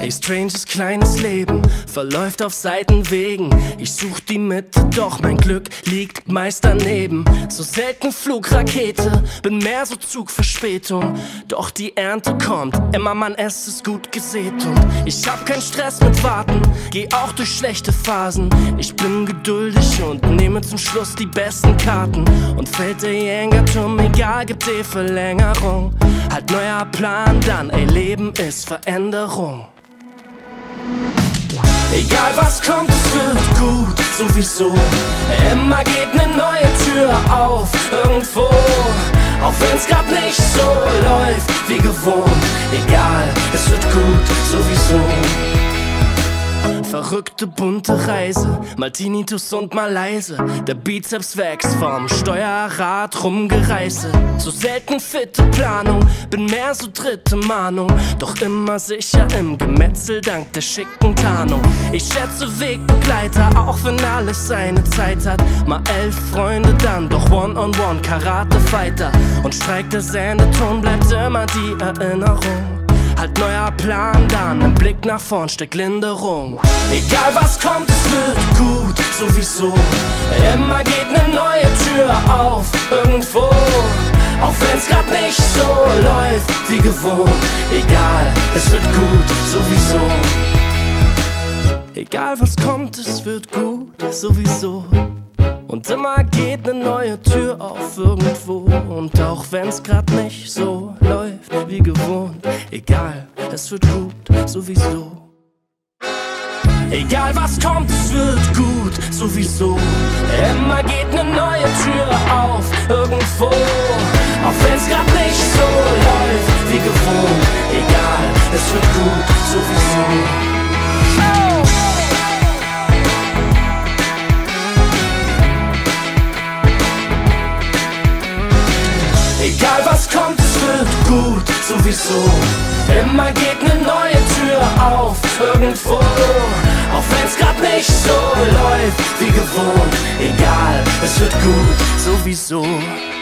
Ey, stranges kleines Leben verläuft auf Seitenwegen. Ich such die Mitte, doch mein Glück liegt meist daneben. So selten Flugrakete, bin mehr so Zugverspätung. Doch die Ernte kommt, immer Mann, es ist gut gesät. Und ich hab keinen Stress mit Warten, geh auch durch schlechte Phasen. Ich bin geduldig und nehme zum Schluss die besten Karten. Und fällt der Jenga-Turm, egal, gibt die Verlängerung. Halt neuer Plan dann, ey, Leben ist Veränderung. Egal was kommt, es wird gut, sowieso. Immer geht ne neue Tür auf, irgendwo. Auch wenn's grad nicht so läuft wie gewohnt. Egal, es wird gut, sowieso. Verrückte bunte Reise, mal Tinnitus und mal leise. Der Bizeps wächst vom Steuerrad rumgereiße. So selten fitte Planung, bin mehr so dritte Mahnung. Doch immer sicher im Gemetzel dank der schicken Tarnung. Ich schätze Wegbegleiter, auch wenn alles seine Zeit hat. Mal 11 Freunde dann, doch One-on-One Karate-Fighter. Und streikt der Sendeton, bleibt immer die Erinnerung. Halt neuer Plan dann, im Blick nach vorn steckt Linderung. Egal was kommt, es wird gut, sowieso. Immer geht ne neue Tür auf, irgendwo. Auch wenn's grad nicht so läuft wie gewohnt. Egal, es wird gut, sowieso. Egal was kommt, es wird gut, sowieso. Und immer geht ne neue Tür auf irgendwo. Und auch wenn's grad nicht so läuft wie gewohnt. Egal, es wird gut, sowieso. Egal was kommt, es wird gut, sowieso. Immer geht ne neue Tür auf irgendwo. Auch wenn's grad nicht so läuft wie gewohnt. Egal, es wird gut, sowieso. Egal was kommt, es wird gut, sowieso. Immer geht ne neue Tür auf, irgendwo. Auch wenn's grad nicht so läuft wie gewohnt. Egal, es wird gut, sowieso.